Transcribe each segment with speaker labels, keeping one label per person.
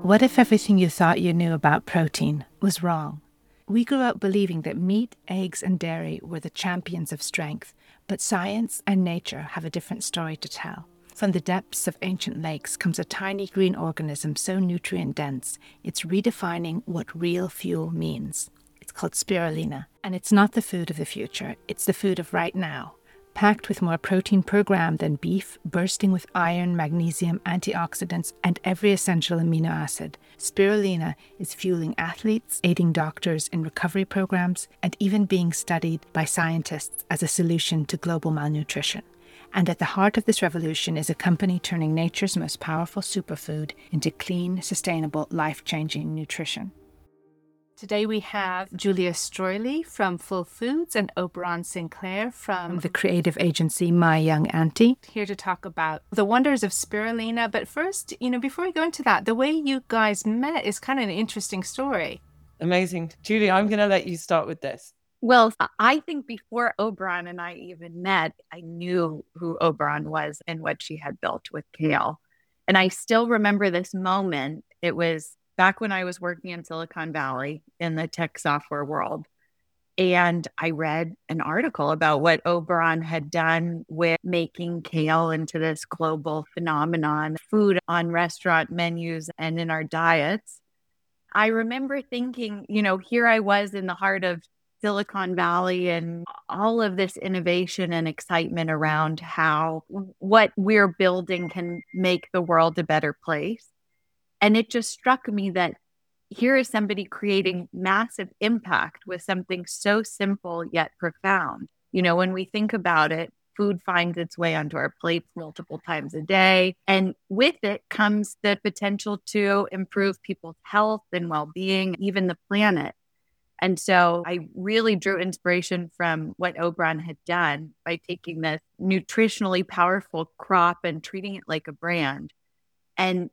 Speaker 1: What if everything you thought you knew about protein was wrong? We grew up believing that meat, eggs, and dairy were the champions of strength, but science and nature have a different story to tell. From the depths of ancient lakes comes a tiny green organism so nutrient dense, it's redefining what real fuel means. It's called spirulina, and it's not the food of the future, it's the food of right now. Packed with more protein per gram than beef, bursting with iron, magnesium, antioxidants, and every essential amino acid, spirulina is fueling athletes, aiding doctors in recovery programs, and even being studied by scientists as a solution to global malnutrition. And at the heart of this revolution is a company turning nature's most powerful superfood into clean, sustainable, life-changing nutrition. Today we have Julia Stroily from Full Foods and Oberon Sinclair from the creative agency My Young Auntie here to talk about the wonders of spirulina. But first, before we go into that, the way you guys met is kind of an interesting story.
Speaker 2: Amazing. Julia, I'm going to let you start with this.
Speaker 3: Well, I think before Oberon and I even met, I knew who Oberon was and what she had built with kale. And I still remember this moment. It was back when I was working in Silicon Valley in the tech software world. And I read an article about what Oberon had done with making kale into this global phenomenon, food on restaurant menus and in our diets. I remember thinking, here I was in the heart of Silicon Valley and all of this innovation and excitement around how what we're building can make the world a better place. And it just struck me that here is somebody creating massive impact with something so simple yet profound. When we think about it, food finds its way onto our plates multiple times a day. And with it comes the potential to improve people's health and well-being, even the planet. And so I really drew inspiration from what Oberon had done by taking this nutritionally powerful crop and treating it like a brand. And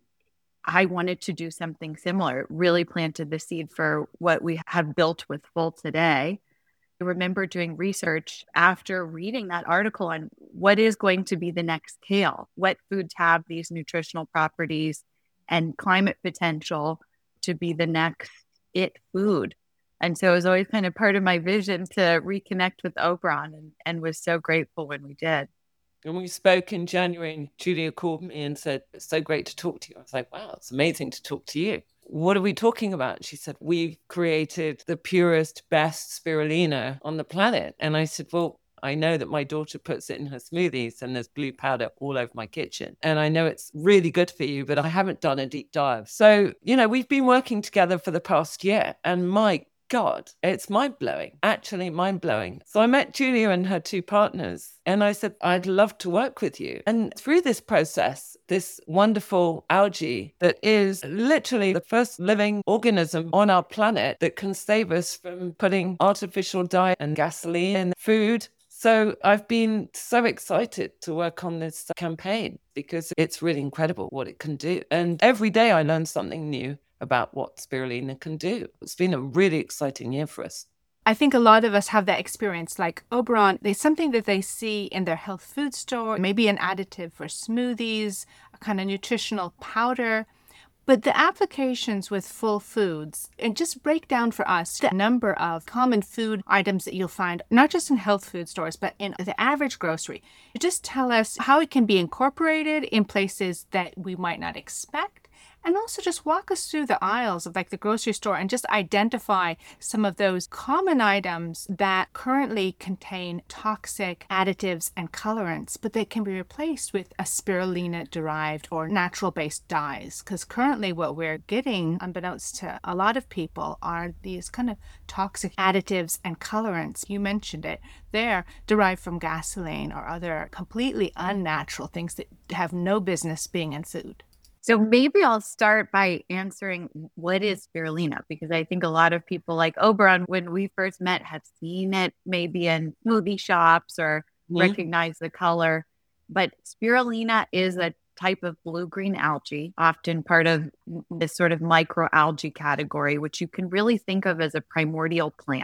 Speaker 3: I wanted to do something similar. It really planted the seed for what we have built with Full today. I remember doing research after reading that article on what is going to be the next kale, what foods have these nutritional properties and climate potential to be the next it food. And so it was always kind of part of my vision to reconnect with Oberon and was so grateful when we did.
Speaker 2: And we spoke in January and Julia called me and said, it's so great to talk to you. I was like, wow, it's amazing to talk to you. What are we talking about? She said, we've created the purest, best spirulina on the planet. And I said, well, I know that my daughter puts it in her smoothies and there's blue powder all over my kitchen. And I know it's really good for you, but I haven't done a deep dive. So, we've been working together for the past year and my God, it's mind-blowing, actually mind-blowing. So I met Julia and her two partners and I said, I'd love to work with you. And through this process, this wonderful algae that is literally the first living organism on our planet that can save us from putting artificial dye and gasoline in food. So I've been so excited to work on this campaign because it's really incredible what it can do. And every day I learn something new about what spirulina can do. It's been a really exciting year for us.
Speaker 1: I think a lot of us have that experience. Like Oberon, there's something that they see in their health food store, maybe an additive for smoothies, a kind of nutritional powder. But the applications with Full Foods, and just break down for us the number of common food items that you'll find, not just in health food stores, but in the average grocery. Just tell us how it can be incorporated in places that we might not expect. And also just walk us through the aisles of like the grocery store and just identify some of those common items that currently contain toxic additives and colorants, but they can be replaced with a spirulina derived or natural based dyes. Because currently what we're getting, unbeknownst to a lot of people, are these kind of toxic additives and colorants. You mentioned it. They're derived from gasoline or other completely unnatural things that have no business being in food.
Speaker 3: So maybe I'll start by answering what is spirulina, because I think a lot of people like Oberon, when we first met, have seen it maybe in smoothie shops or recognize the color. But spirulina is a type of blue-green algae, often part of this sort of microalgae category, which you can really think of as a primordial plant.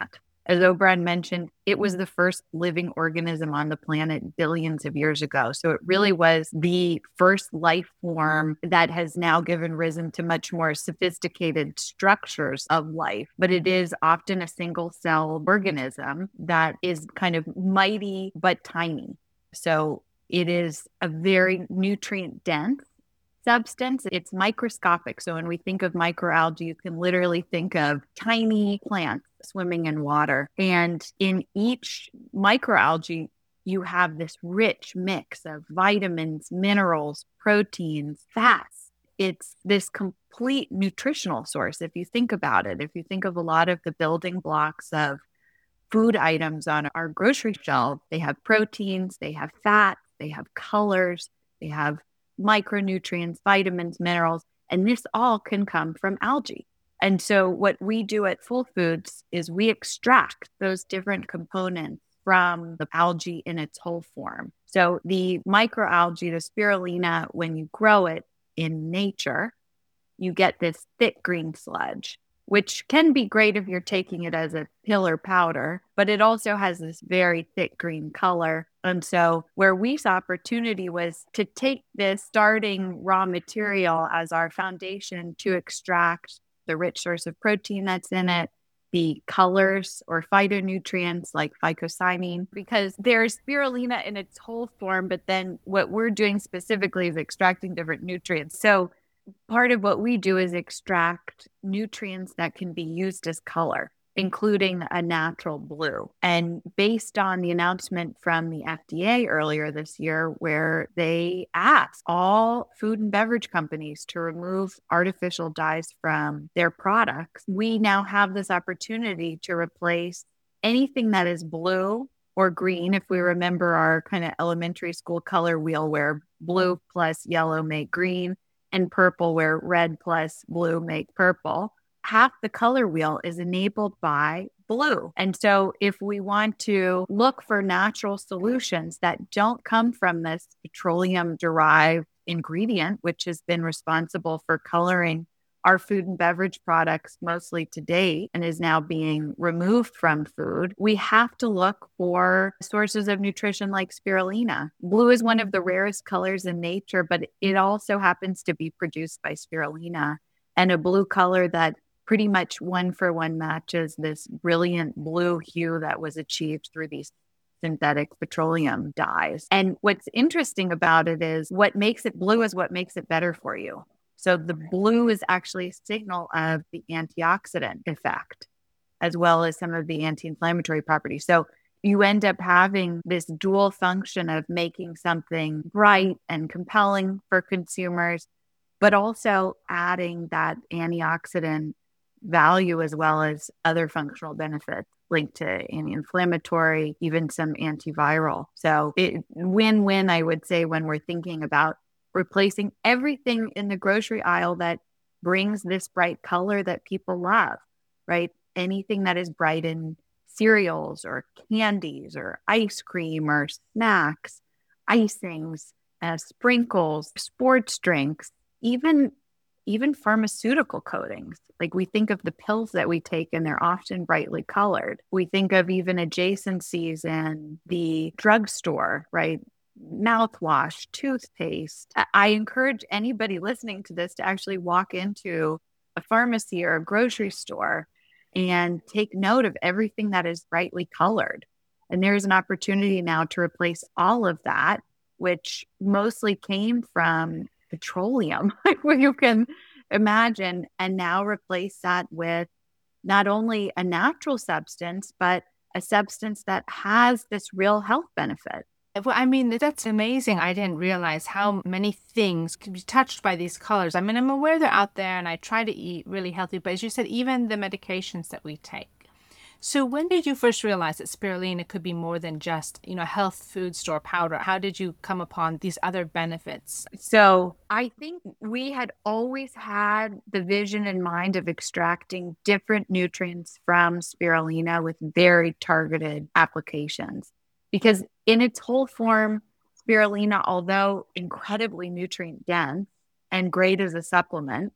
Speaker 3: As Oberon mentioned, it was the first living organism on the planet billions of years ago. So it really was the first life form that has now given risen to much more sophisticated structures of life. But it is often a single cell organism that is kind of mighty but tiny. So it is a very nutrient dense substance. It's microscopic. So when we think of microalgae, you can literally think of tiny plants swimming in water. And in each microalgae, you have this rich mix of vitamins, minerals, proteins, fats. It's this complete nutritional source. If you think about it, if you think of a lot of the building blocks of food items on our grocery shelf, they have proteins, they have fat, they have colors, they have micronutrients, vitamins, minerals, and this all can come from algae. And so what we do at Full Foods is we extract those different components from the algae in its whole form. So the microalgae, the spirulina, when you grow it in nature, you get this thick green sludge, which can be great if you're taking it as a pill or powder, but it also has this very thick green color. And so where we saw opportunity was to take this starting raw material as our foundation to extract the rich source of protein that's in it, the colors or phytonutrients like phycocyanin, because there's spirulina in its whole form, but then what we're doing specifically is extracting different nutrients. So part of what we do is extract nutrients that can be used as color, including a natural blue. And based on the announcement from the FDA earlier this year, where they asked all food and beverage companies to remove artificial dyes from their products, we now have this opportunity to replace anything that is blue or green. If we remember our kind of elementary school color wheel where blue plus yellow make green, and purple, where red plus blue make purple, half the color wheel is enabled by blue. And so if we want to look for natural solutions that don't come from this petroleum-derived ingredient, which has been responsible for coloring our food and beverage products mostly to date and is now being removed from food, we have to look for sources of nutrition like spirulina. Blue is one of the rarest colors in nature, but it also happens to be produced by spirulina, and a blue color that pretty much one for one matches this brilliant blue hue that was achieved through these synthetic petroleum dyes. And what's interesting about it is what makes it blue is what makes it better for you. So the blue is actually a signal of the antioxidant effect, as well as some of the anti-inflammatory properties. So you end up having this dual function of making something bright and compelling for consumers, but also adding that antioxidant value as well as other functional benefits linked to anti-inflammatory, even some antiviral. So win-win, I would say, when we're thinking about replacing everything in the grocery aisle that brings this bright color that people love, right? Anything that is bright in cereals or candies or ice cream or snacks, icings, sprinkles, sports drinks, even pharmaceutical coatings. Like we think of the pills that we take and they're often brightly colored. We think of even adjacencies in the drugstore, right? Mouthwash, toothpaste. I encourage anybody listening to this to actually walk into a pharmacy or a grocery store and take note of everything that is brightly colored. And there's an opportunity now to replace all of that, which mostly came from petroleum, where you can imagine, and now replace that with not only a natural substance, but a substance that has this real health benefit.
Speaker 1: Well, I mean, that's amazing. I didn't realize how many things could be touched by these colors. I mean, I'm aware they're out there and I try to eat really healthy, but as you said, even the medications that we take. So when did you first realize that spirulina could be more than just, a health food store powder? How did you come upon these other benefits?
Speaker 3: So I think we had always had the vision in mind of extracting different nutrients from spirulina with very targeted applications. Because in its whole form, spirulina, although incredibly nutrient dense and great as a supplement,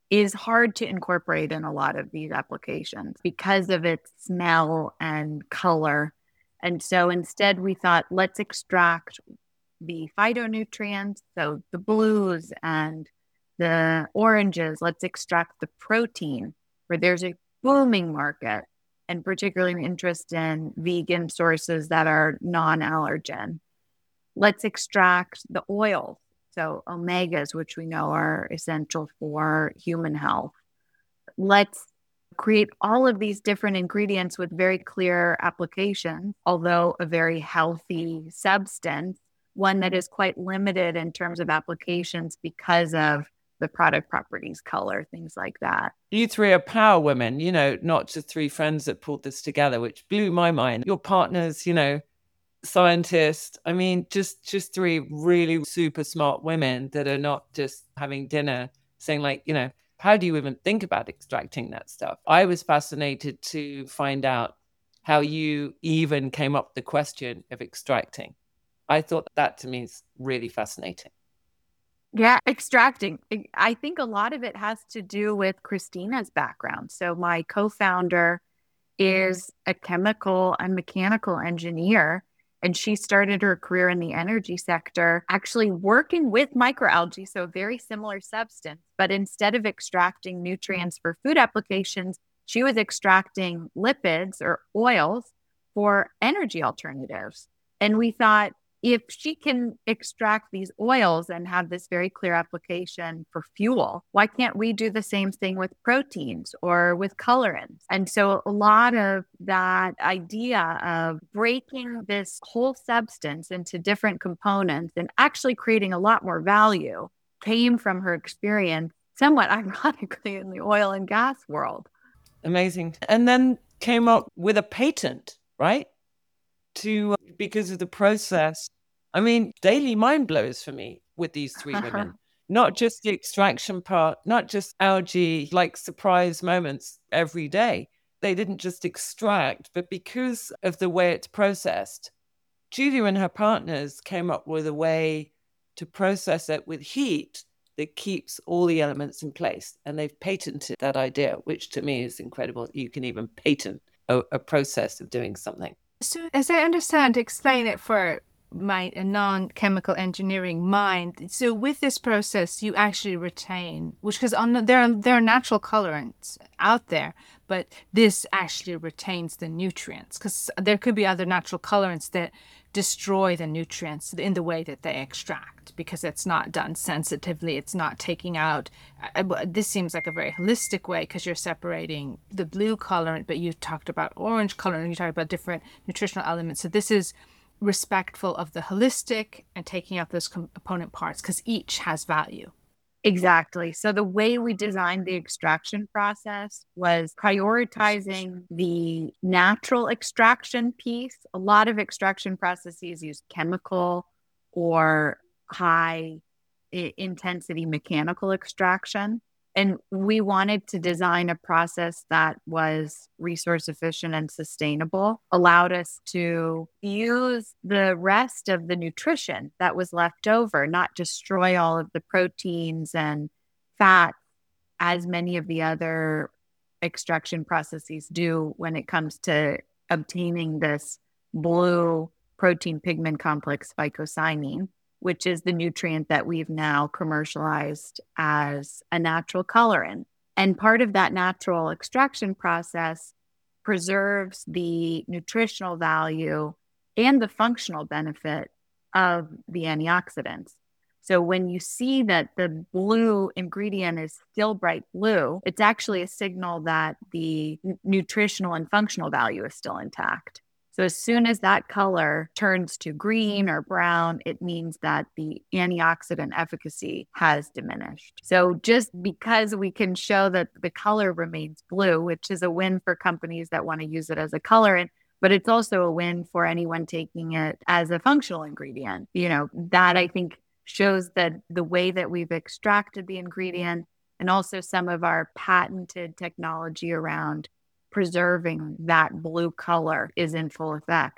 Speaker 3: is hard to incorporate in a lot of these applications because of its smell and color. And so instead we thought, let's extract the phytonutrients, so the blues and the oranges. Let's extract the protein, where there's a booming market, and particularly interest in vegan sources that are non-allergen. Let's extract the oils, so omegas, which we know are essential for human health. Let's create all of these different ingredients with very clear applications, although a very healthy substance, one that is quite limited in terms of applications because of the product properties, color, things like that.
Speaker 2: You three are power women, not just three friends that pulled this together, which blew my mind. Your partners, scientists, I mean, just three really super smart women that are not just having dinner saying like, how do you even think about extracting that stuff? I was fascinated to find out how you even came up with the question of extracting. I thought that to me is really fascinating.
Speaker 3: Yeah, extracting. I think a lot of it has to do with Christina's background. So my co-founder is a chemical and mechanical engineer, and she started her career in the energy sector, actually working with microalgae, so a very similar substance. But instead of extracting nutrients for food applications, she was extracting lipids or oils for energy alternatives. And we thought, if she can extract these oils and have this very clear application for fuel, why can't we do the same thing with proteins or with colorants? And so a lot of that idea of breaking this whole substance into different components and actually creating a lot more value came from her experience, somewhat ironically, in the oil and gas world.
Speaker 2: Amazing. And then came up with a patent, right? Because of the process. I mean, daily mind blowers for me with these three women. Not just the extraction part, not just algae, like surprise moments every day. They didn't just extract, but because of the way it's processed, Julia and her partners came up with a way to process it with heat that keeps all the elements in place. And they've patented that idea, which to me is incredible. You can even patent a process of doing something.
Speaker 1: So, as I understand, explain it for my non-chemical engineering mind. So, with this process, you actually retain, because there are natural colorants out there, but this actually retains the nutrients. Because there could be other natural colorants that destroy the nutrients in the way that they extract, because it's not done sensitively. It's not taking out. This seems like a very holistic way, because you're separating the blue colorant, but you talked about orange colorant, you talked about different nutritional elements. So this is respectful of the holistic and taking out those component parts, because each has value.
Speaker 3: Exactly. So the way we designed the extraction process was prioritizing the natural extraction piece. A lot of extraction processes use chemical or high intensity mechanical extraction. And we wanted to design a process that was resource efficient and sustainable, allowed us to use the rest of the nutrition that was left over, not destroy all of the proteins and fat, as many of the other extraction processes do when it comes to obtaining this blue protein pigment complex phycocyanine, which is the nutrient that we've now commercialized as a natural colorant. And part of that natural extraction process preserves the nutritional value and the functional benefit of the antioxidants. So when you see that the blue ingredient is still bright blue, it's actually a signal that the nutritional and functional value is still intact. So as soon as that color turns to green or brown, it means that the antioxidant efficacy has diminished. So just because we can show that the color remains blue, which is a win for companies that want to use it as a colorant, but it's also a win for anyone taking it as a functional ingredient. That I think shows that the way that we've extracted the ingredient, and also some of our patented technology around preserving that blue color, is in full effect.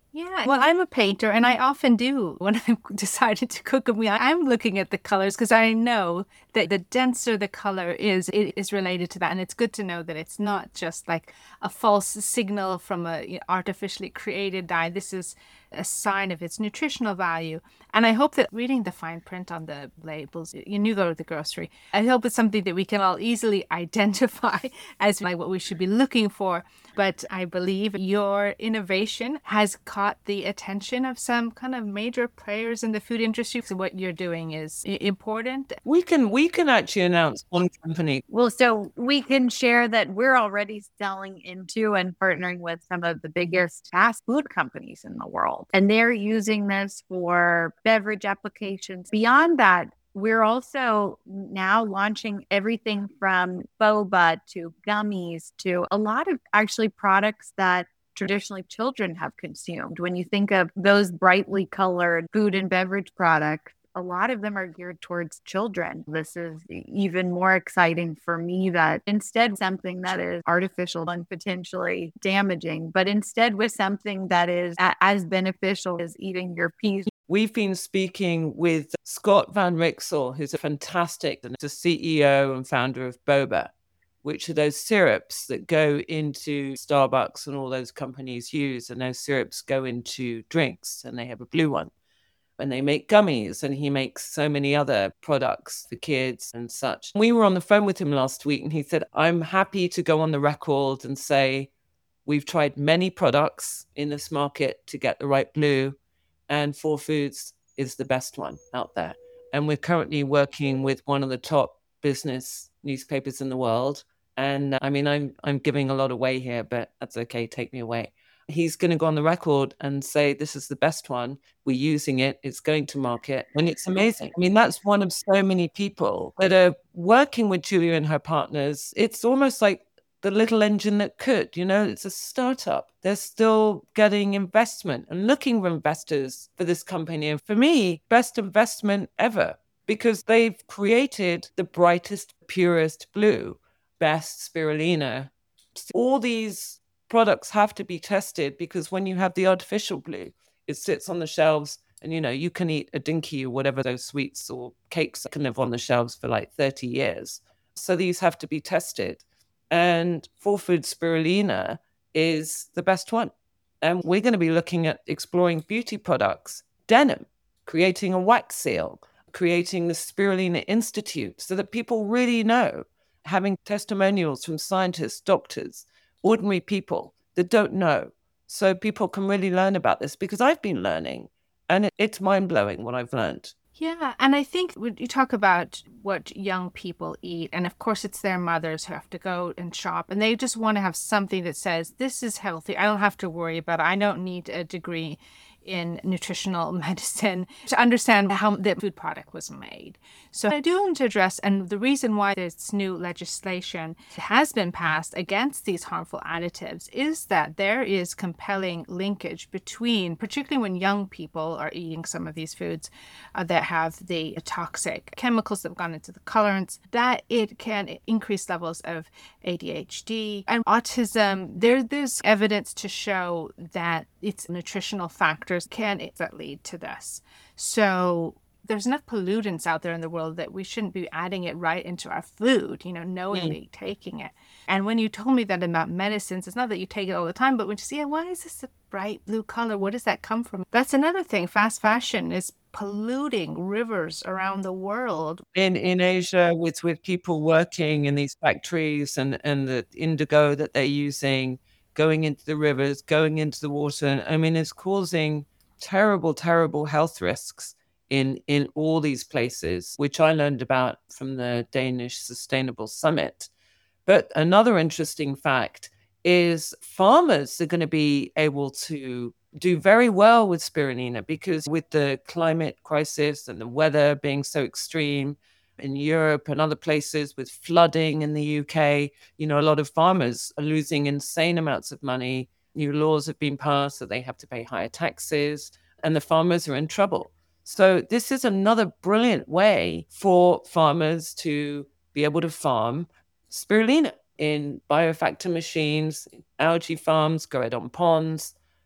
Speaker 1: Yeah, well, I'm a painter and I often do when I'm decided to cook a meal. I'm looking at the colors because I know that the denser the color is, it is related to that. And it's good to know that it's not just like a false signal from a artificially created dye. This is a sign of its nutritional value. And I hope that reading the fine print on the labels, you go to the grocery, I hope it's something that we can all easily identify as like what we should be looking for. But I believe your innovation has caught the attention of some kind of major players in the food industry. So what you're doing is important.
Speaker 2: We can actually announce one company.
Speaker 3: Well, so we can share that we're already selling into and partnering with some of the biggest fast food companies in the world. And they're using this for beverage applications. Beyond that, we're also now launching everything from boba to gummies to a lot of actually products that traditionally children have consumed. When you think of those brightly colored food and beverage products, a lot of them are geared towards children. This is even more exciting for me that instead something that is artificial and potentially damaging, but instead with something that is as beneficial as eating your peas.
Speaker 2: We've been speaking with Scott Van Rixel, who's a fantastic, the CEO and founder of Boba, which are those syrups that go into Starbucks and all those companies use. And those syrups go into drinks, and they have a blue one. And they make gummies, and he makes so many other products for kids and such. We were on the phone with him last week, and he said, I'm happy to go on the record and say, we've tried many products in this market to get the right blue, and 4Foods is the best one out there. And we're currently working with one of the top business newspapers in the world. And I mean, I'm giving a lot away here, but that's okay. Take me away. He's going to go on the record and say, this is the best one. We're using it. It's going to market. And it's amazing. I mean, that's one of so many people that are working with Julia and her partners. It's almost like the little engine that could, it's a startup. They're still getting investment and looking for investors for this company. And for me, best investment ever, because they've created the brightest, purest blue, best spirulina. All these products have to be tested, because when you have the artificial blue, it sits on the shelves and, you can eat a dinky or whatever those sweets or cakes that can live on the shelves for like 30 years. So these have to be tested. And 4Foods spirulina is the best one. And we're going to be looking at exploring beauty products, denim, creating a wax seal, creating the Spirulina Institute so that people really know, having testimonials from scientists, doctors, ordinary people that don't know. So people can really learn about this, because I've been learning, and it's mind-blowing what I've learned.
Speaker 1: Yeah, and I think when you talk about what young people eat, and of course it's their mothers who have to go and shop, and they just want to have something that says, this is healthy. I don't have to worry about it. I don't need a degree in nutritional medicine to understand how the food product was made. So I do want to address, and the reason why this new legislation has been passed against these harmful additives is that there is compelling linkage between, particularly when young people are eating some of these foods that have the toxic chemicals that have gone into the colorants, that it can increase levels of ADHD and autism. There's evidence to show that it's nutritional factors that lead to this. So there's enough pollutants out there in the world that we shouldn't be adding it right into our food, knowingly taking it. And when you told me that about medicines, it's not that you take it all the time, but when you see, why is this a bright blue color? Where does that come from? That's another thing. Fast fashion is polluting rivers around the world.
Speaker 2: In Asia, with people working in these factories and the indigo that they're using, going into the rivers, going into the water. I mean, it's causing terrible, terrible health risks in all these places, which I learned about from the Danish Sustainable Summit. But another interesting fact is farmers are going to be able to do very well with spirulina, because with the climate crisis and the weather being so extreme in Europe and other places, with flooding in the UK, a lot of farmers are losing insane amounts of money. New laws have been passed, so they have to pay higher taxes, and the farmers are in trouble. So this is another brilliant way for farmers to be able to farm spirulina in biofactor machines, algae farms, grow it on ponds.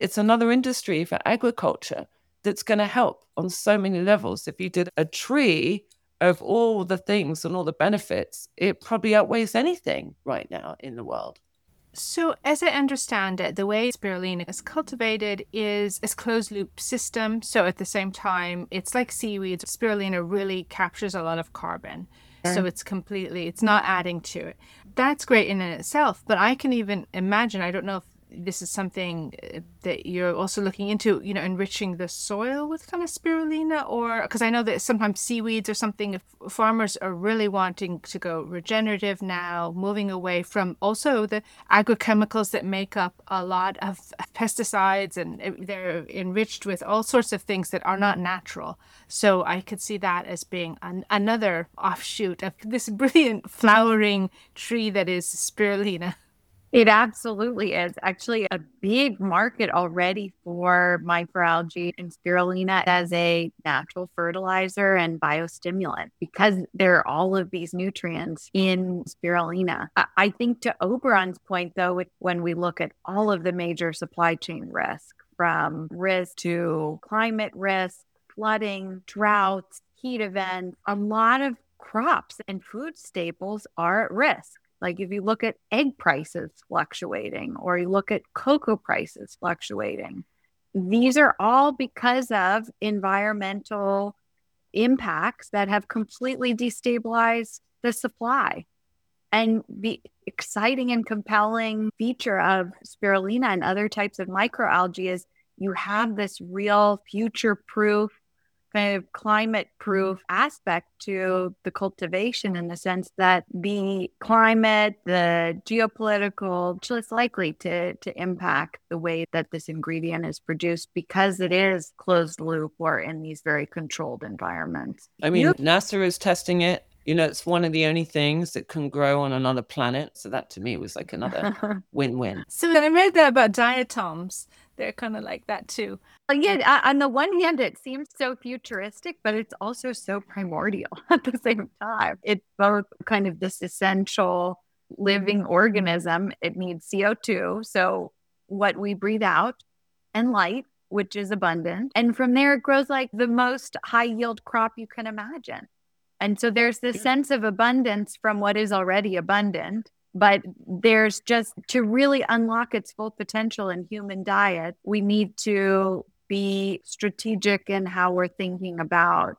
Speaker 2: it's another industry for agriculture that's going to help on so many levels. If you did a tree of all the things and all the benefits, it probably outweighs anything right now in the world.
Speaker 1: So, as I understand it, the way spirulina is cultivated is a closed loop system. So, at the same time, it's like seaweeds. Spirulina really captures a lot of carbon. So, it's not adding to it. That's great in and itself. But I can even imagine, I don't know if this is something that you're also looking into, enriching the soil with kind of spirulina, or because I know that sometimes seaweeds or something, if farmers are really wanting to go regenerative now, moving away from also the agrochemicals that make up a lot of pesticides, and they're enriched with all sorts of things that are not natural. So I could see that as being another offshoot of this brilliant flowering tree that is spirulina.
Speaker 3: It absolutely is. Actually, a big market already for microalgae and spirulina as a natural fertilizer and biostimulant, because there are all of these nutrients in spirulina. I think to Oberon's point, though, when we look at all of the major supply chain risk, from risk to climate risk, flooding, droughts, heat events, a lot of crops and food staples are at risk. Like if you look at egg prices fluctuating, or you look at cocoa prices fluctuating, these are all because of environmental impacts that have completely destabilized the supply. And the exciting and compelling feature of spirulina and other types of microalgae is you have this real future-proof, kind of climate-proof aspect to the cultivation, in the sense that the climate, the geopolitical, it's likely to impact the way that this ingredient is produced, because it is closed loop or in these very controlled environments.
Speaker 2: I mean, NASA is testing it. It's one of the only things that can grow on another planet. So that to me was like another win-win.
Speaker 1: So I read that about diatoms. They're kind of like that too.
Speaker 3: Yeah, on the one hand, it seems so futuristic, but it's also so primordial at the same time. It's both kind of this essential living organism. It needs CO2, so what we breathe out, and light, which is abundant. And from there, it grows like the most high yield crop you can imagine. And so there's this sense of abundance from what is already abundant. But there's just, to really unlock its full potential in human diet, we need to be strategic in how we're thinking about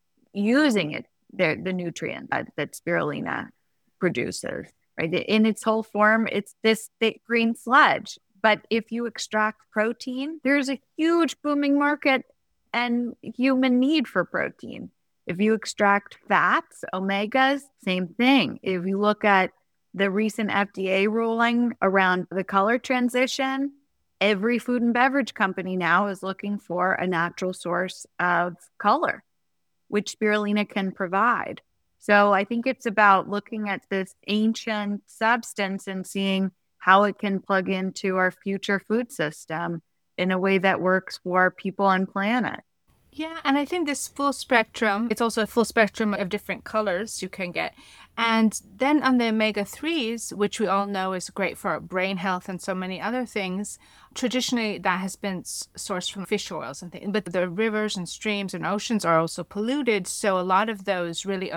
Speaker 3: using it, the nutrient that spirulina produces, right? In its whole form, it's this thick green sludge. But if you extract protein, there's a huge booming market and human need for protein. If you extract fats, omegas, same thing. If you look at the recent FDA ruling around the color transition, every food and beverage company now is looking for a natural source of color, which spirulina can provide. So I think it's about looking at this ancient substance and seeing how it can plug into our future food system in a way that works for people and planet.
Speaker 1: Yeah, and I think this full spectrum, it's also a full spectrum of different colors you can get. And then on the omega-3s, which we all know is great for our brain health and so many other things, traditionally that has been sourced from fish oils and things. But the rivers and streams and oceans are also polluted. So a lot of those really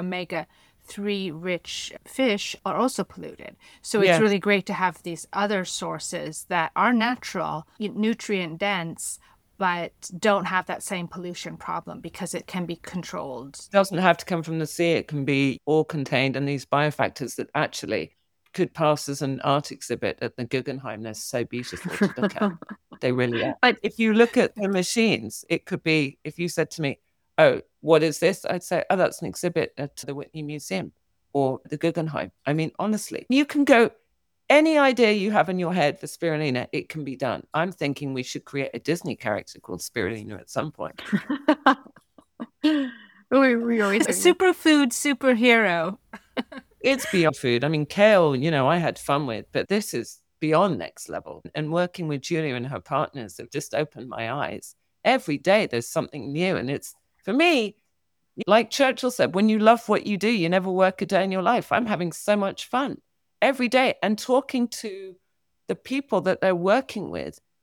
Speaker 1: omega-3 rich fish are also polluted. So it's really great to have these other sources that are natural, nutrient dense, but don't have that same pollution problem because it can be controlled.
Speaker 2: It doesn't have to come from the sea. It can be all contained in these biofactors that actually could pass as an art exhibit at the Guggenheim. They're so beautiful to look at. They really are. But if you look at the machines, it could be, if you said to me, oh, what is this? I'd say, oh, that's an exhibit at the Whitney Museum or the Guggenheim. I mean, honestly, you can go, any idea you have in your head for spirulina, it can be done. I'm thinking we should create a Disney character called Spirulina at some point.
Speaker 1: we always a superfood superhero.
Speaker 2: It's beyond food. I mean, kale, I had fun with, but this is beyond next level. And working with Julia and her partners have just opened my eyes. Every day there's something new. And it's, for me, like Churchill said, when you love what you do, you never work a day in your life. I'm having so much fun every day, and talking to the people that they're working with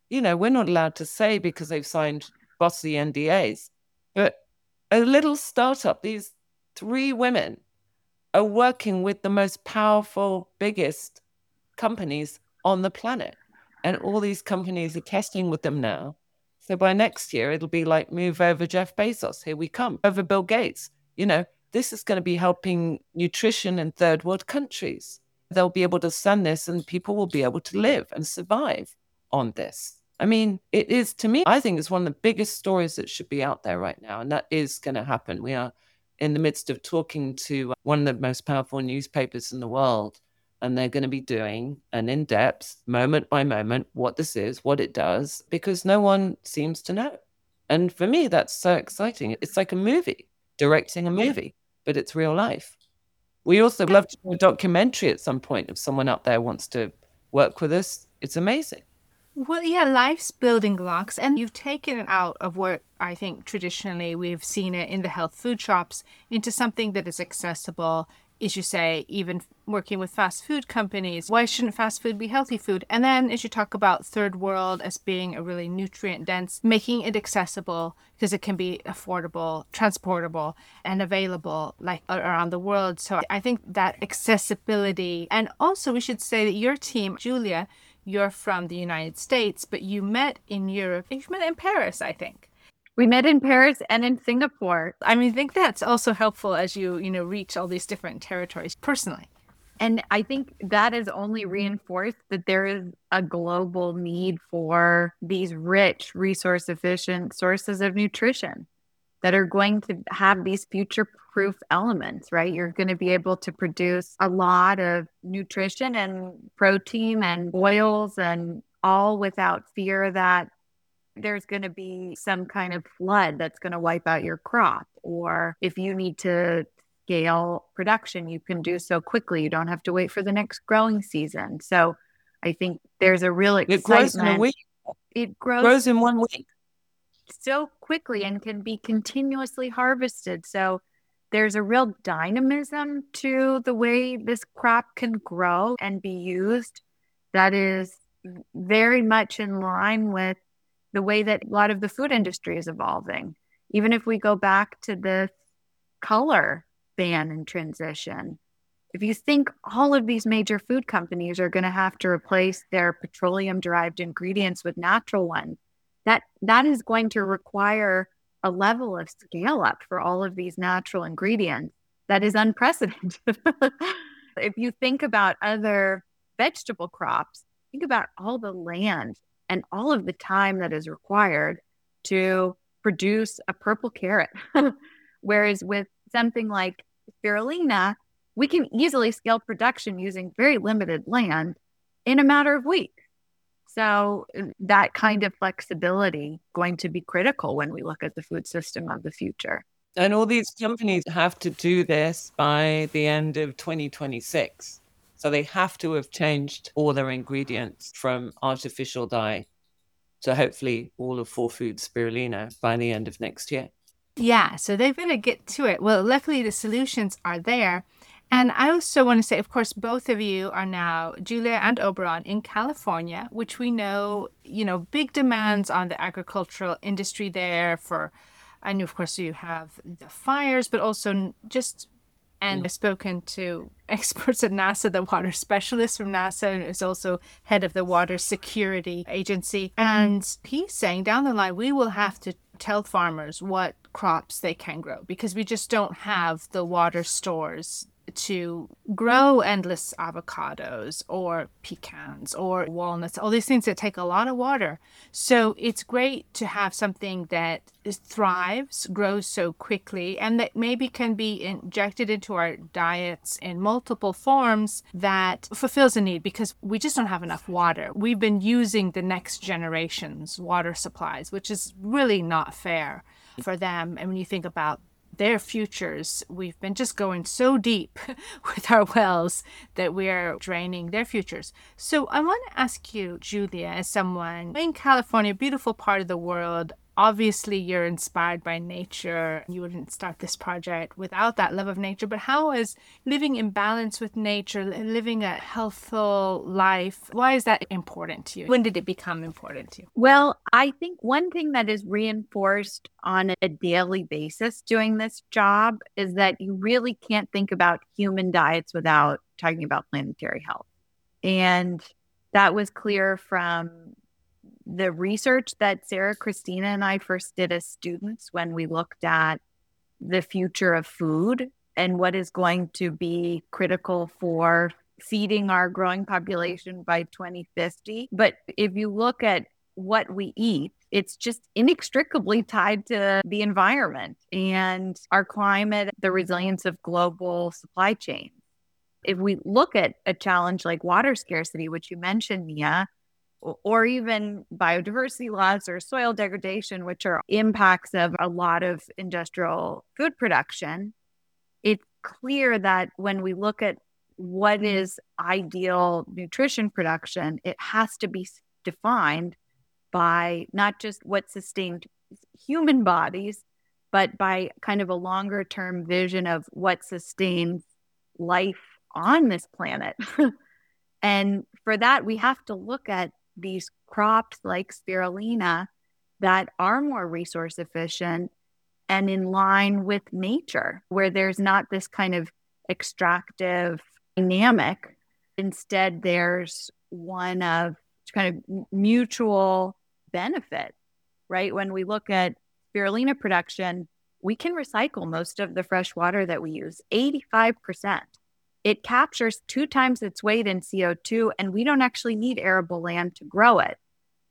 Speaker 2: we're not allowed to say because they've signed bossy NDAs, but a little startup, these 3 women are working with the most powerful, biggest companies on the planet. And all these companies are testing with them now. So by next year, it'll be like, move over Jeff Bezos. Here we come. Over Bill Gates. This is going to be helping nutrition in third world countries. They'll be able to send this and people will be able to live and survive on this. I mean, it is, to me, I think it's one of the biggest stories that should be out there right now. And that is going to happen. We are in the midst of talking to one of the most powerful newspapers in the world. And they're going to be doing an in-depth, moment by moment, what this is, what it does, because no one seems to know. And for me, that's so exciting. It's like a movie, directing a movie, but it's real life. We also love to do a documentary at some point if someone out there wants to work with us. It's amazing.
Speaker 1: Well, yeah, life's building blocks, and you've taken it out of where I think traditionally we've seen it in the health food shops into something that is accessible. As you say, even working with fast food companies, why shouldn't fast food be healthy food? And then as you talk about third world as being a really nutrient dense, making it accessible because it can be affordable, transportable, and available like around the world. So I think that accessibility, and also we should say that your team, Julia, you're from the United States, but you met in Europe. You met in Paris, I think.
Speaker 3: We met in Paris and in Singapore.
Speaker 1: I mean, I think that's also helpful as you reach all these different territories personally.
Speaker 3: And I think that has only reinforced that there is a global need for these rich, resource-efficient sources of nutrition that are going to have these future-proof elements, right? You're going to be able to produce a lot of nutrition and protein and oils and all without fear that there's going to be some kind of flood that's going to wipe out your crop. Or if you need to scale production, you can do so quickly. You don't have to wait for the next growing season. So I think there's a real excitement.
Speaker 2: It grows in a week.
Speaker 3: It grows
Speaker 2: in 1 week.
Speaker 3: So quickly and can be continuously harvested. So there's a real dynamism to the way this crop can grow and be used that is very much in line with the way that a lot of the food industry is evolving. Even if we go back to the color ban and transition, if you think all of these major food companies are going to have to replace their petroleum-derived ingredients with natural ones, that is going to require a level of scale up for all of these natural ingredients that is unprecedented. If you think about other vegetable crops, think about all the land and all of the time that is required to produce a purple carrot. Whereas with something like spirulina, we can easily scale production using very limited land in a matter of weeks. So that kind of flexibility going to be critical when we look at the food system of the future.
Speaker 2: And all these companies have to do this by the end of 2026. So they have to have changed all their ingredients from artificial dye to hopefully all of 4Food spirulina by the end of next year.
Speaker 1: Yeah, so they better get to it. Well, luckily the solutions are there. And I also want to say, of course, both of you are now, Julia and Oberon, in California, which we know, big demands on the agricultural industry there for, I know, of course, you have the fires, but also and I've spoken to experts at NASA, the water specialist from NASA, and is also head of the Water Security Agency. And he's saying down the line, we will have to tell farmers what crops they can grow because we just don't have the water stores to grow endless avocados or pecans or walnuts, all these things that take a lot of water. So it's great to have something that thrives, grows so quickly, and that maybe can be injected into our diets in multiple forms that fulfills a need because we just don't have enough water. We've been using the next generation's water supplies, which is really not fair for them. And when you think about their futures, we've been just going so deep with our wells that we're draining their futures. So I want to ask you, Julia, as someone in California, a beautiful part of the world, Obviously, you're inspired by nature. You wouldn't start this project without that love of nature. But how is living in balance with nature, living a healthful life, why is that important to you? When did it become important to you?
Speaker 3: Well, I think one thing that is reinforced on a daily basis doing this job is that you really can't think about human diets without talking about planetary health. And that was clear from the research that Sarah Christina and I first did as students when we looked at the future of food and what is going to be critical for feeding our growing population by 2050. But if you look at what we eat, it's just inextricably tied to the environment and our climate, the resilience of global supply chains. If we look at a challenge like water scarcity, which you mentioned, Mia, or even biodiversity loss or soil degradation, which are impacts of a lot of industrial food production, it's clear that when we look at what is ideal nutrition production, it has to be defined by not just what sustained human bodies, but by kind of a longer term vision of what sustains life on this planet. And for that, we have to look at these crops like spirulina that are more resource efficient and in line with nature, where there's not this kind of extractive dynamic. Instead, there's one of kind of mutual benefit, right? When we look at spirulina production, we can recycle most of the fresh water that we use, 85%. It captures 2 times its weight in CO2, and we don't actually need arable land to grow it.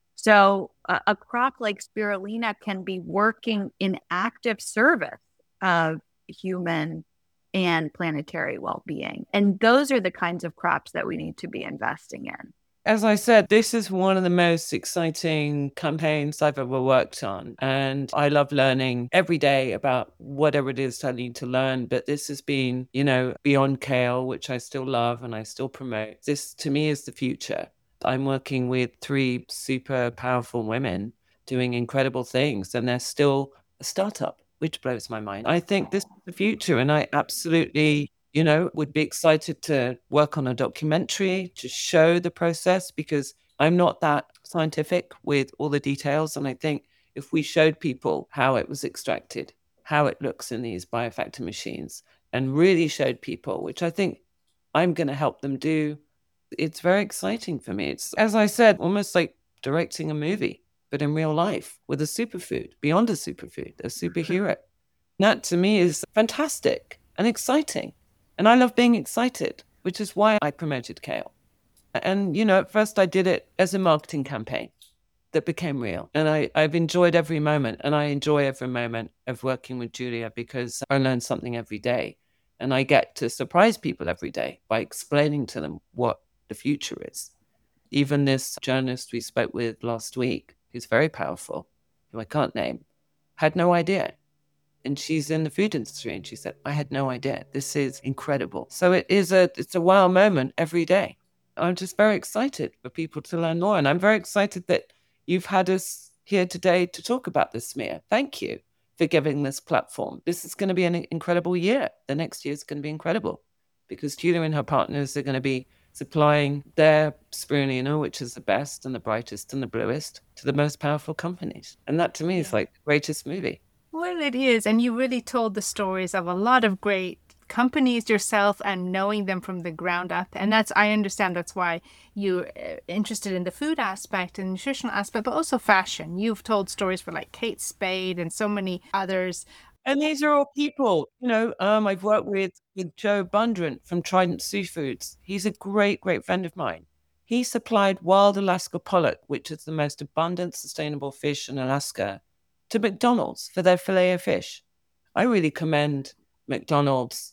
Speaker 3: So a crop like spirulina can be working in active service of human and planetary well-being. And those are the kinds of crops that we need to be investing in.
Speaker 2: As I said, this is one of the most exciting campaigns I've ever worked on. And I love learning every day about whatever it is I need to learn. But this has been, beyond kale, which I still love and I still promote. This, to me, is the future. I'm working with 3 super powerful women doing incredible things, and they're still a startup, which blows my mind. I think this is the future, and I absolutely would be excited to work on a documentary to show the process, because I'm not that scientific with all the details. And I think if we showed people how it was extracted, how it looks in these biofactor machines, and really showed people, which I think I'm going to help them do, it's very exciting for me. It's, as I said, almost like directing a movie, but in real life with a superfood, beyond a superfood, a superhero. That to me is fantastic and exciting. And I love being excited, which is why I promoted kale. And, at first I did it as a marketing campaign that became real. And I've enjoyed every moment. And I enjoy every moment of working with Julia, because I learn something every day. And I get to surprise people every day by explaining to them what the future is. Even this journalist we spoke with last week, who's very powerful, who I can't name, had no idea. And she's in the food industry, and she said, I had no idea. This is incredible. So it's a wow moment every day. I'm just very excited for people to learn more. And I'm very excited that you've had us here today to talk about this, Mia. Thank you for giving this platform. This is going to be an incredible year. The next year is going to be incredible, because Julia and her partners are going to be supplying their spirulina, which is the best and the brightest and the bluest, to the most powerful companies. And that to me is like the greatest movie.
Speaker 1: Well, it is. And you really told the stories of a lot of great companies yourself and knowing them from the ground up. And I understand that's why you're interested in the food aspect and nutritional aspect, but also fashion. You've told stories for like Kate Spade and so many others.
Speaker 2: And these are all people, I've worked with Joe Bundren from Trident Seafoods. He's a great, great friend of mine. He supplied wild Alaska pollock, which is the most abundant, sustainable fish in Alaska, to McDonald's for their filet of fish. I really commend McDonald's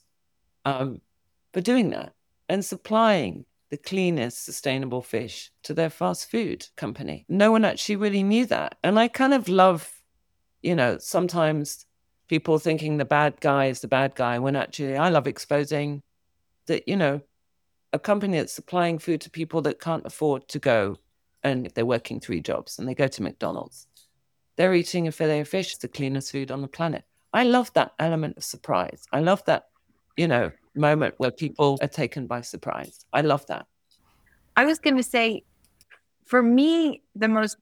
Speaker 2: for doing that and supplying the cleanest, sustainable fish to their fast food company. No one actually really knew that. And I kind of love, sometimes people thinking the bad guy is the bad guy, when actually I love exposing that, a company that's supplying food to people that can't afford to go, and if they're working 3 jobs and they go to McDonald's. they're eating a fillet of fish, the cleanest food on the planet. I love that element of surprise. I love that, moment where people are taken by surprise. I love that.
Speaker 3: I was going to say, for me, the most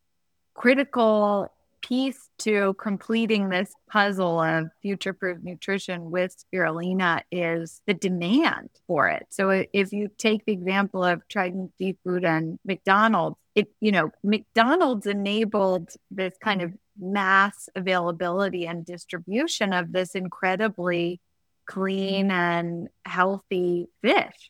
Speaker 3: critical piece to completing this puzzle of future-proof nutrition with spirulina is the demand for it. So if you take the example of Trident Seafood and McDonald's, McDonald's enabled this kind of mass availability and distribution of this incredibly clean and healthy fish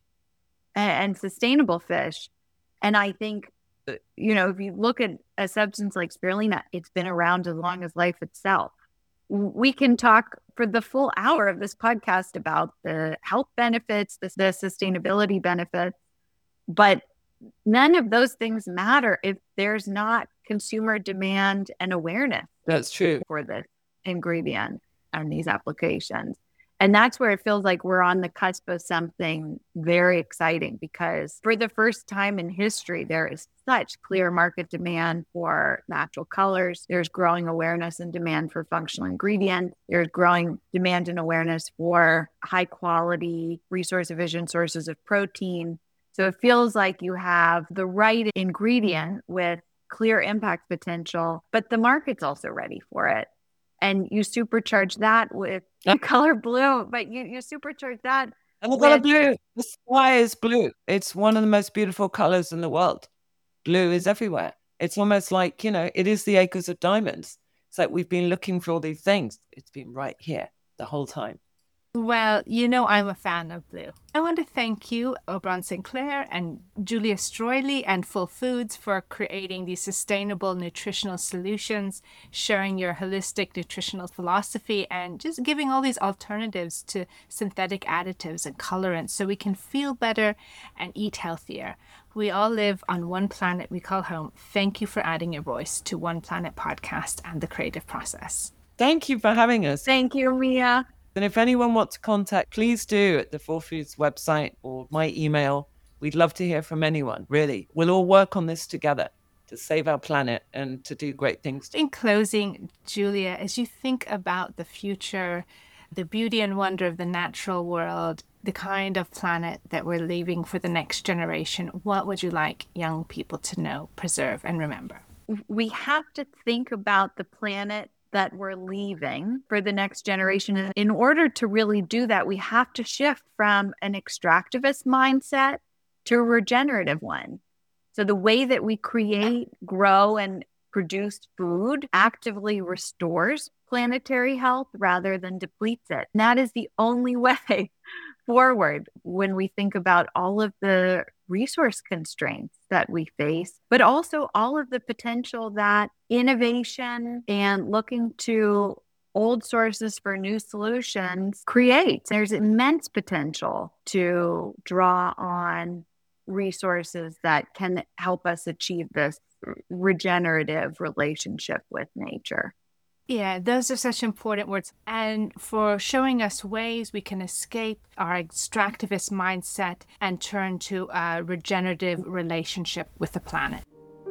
Speaker 3: and sustainable fish. And I think, if you look at a substance like spirulina, it's been around as long as life itself. We can talk for the full hour of this podcast about the health benefits, the sustainability benefits, but none of those things matter if there's not consumer demand and awareness.
Speaker 2: That's true.
Speaker 3: For this ingredient and these applications. And that's where it feels like we're on the cusp of something very exciting, because for the first time in history, there is such clear market demand for natural colors. There's growing awareness and demand for functional ingredients. There's growing demand and awareness for high quality, resource efficient sources of protein. So it feels like you have the right ingredient with clear impact potential, but the market's also ready for it. And you supercharge that with the color blue, but you supercharge that.
Speaker 2: And the color blue, the sky is blue. It's one of the most beautiful colors in the world. Blue is everywhere. It's almost like, it is the acres of diamonds. It's like we've been looking for all these things. It's been right here the whole time.
Speaker 1: Well, I'm a fan of blue. I want to thank you, Oberon Sinclair and Julia Stroily and Full Foods, for creating these sustainable nutritional solutions, sharing your holistic nutritional philosophy, and just giving all these alternatives to synthetic additives and colorants so we can feel better and eat healthier. We all live on one planet we call home. Thank you for adding your voice to One Planet Podcast and The Creative Process.
Speaker 2: Thank you for having us.
Speaker 3: Thank you, Mia.
Speaker 2: And if anyone wants to contact, please do at the Full Foods website or my email. We'd love to hear from anyone, really. We'll all work on this together to save our planet and to do great things.
Speaker 1: In closing, Julia, as you think about the future, the beauty and wonder of the natural world, the kind of planet that we're leaving for the next generation, what would you like young people to know, preserve, and remember?
Speaker 3: We have to think about the planet that we're leaving for the next generation. And in order to really do that, we have to shift from an extractivist mindset to a regenerative one. So the way that we create, grow, and produce food actively restores planetary health rather than depletes it. And that is the only way forward when we think about all of the resource constraints that we face, but also all of the potential that innovation and looking to old sources for new solutions creates. There's immense potential to draw on resources that can help us achieve this regenerative relationship with nature.
Speaker 1: Yeah, those are such important words. And for showing us ways we can escape our extractivist mindset and turn to a regenerative relationship with the planet.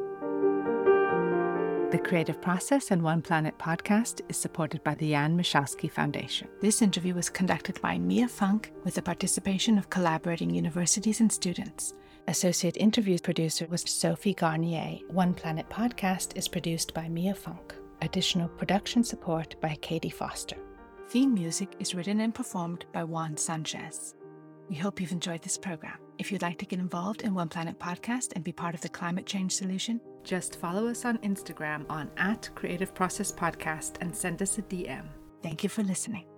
Speaker 1: The Creative Process and One Planet podcast is supported by the Jan Michalski Foundation. This interview was conducted by Mia Funk with the participation of collaborating universities and students. Associate interview producer was Sophie Garnier. One Planet podcast is produced by Mia Funk. Additional production support by Katie Foster. Theme music is written and performed by Juan Sanchez. We hope you've enjoyed this program. If you'd like to get involved in One Planet Podcast and be part of the climate change solution, just follow us on Instagram on @Creative Process Podcast and send us a DM. Thank you for listening.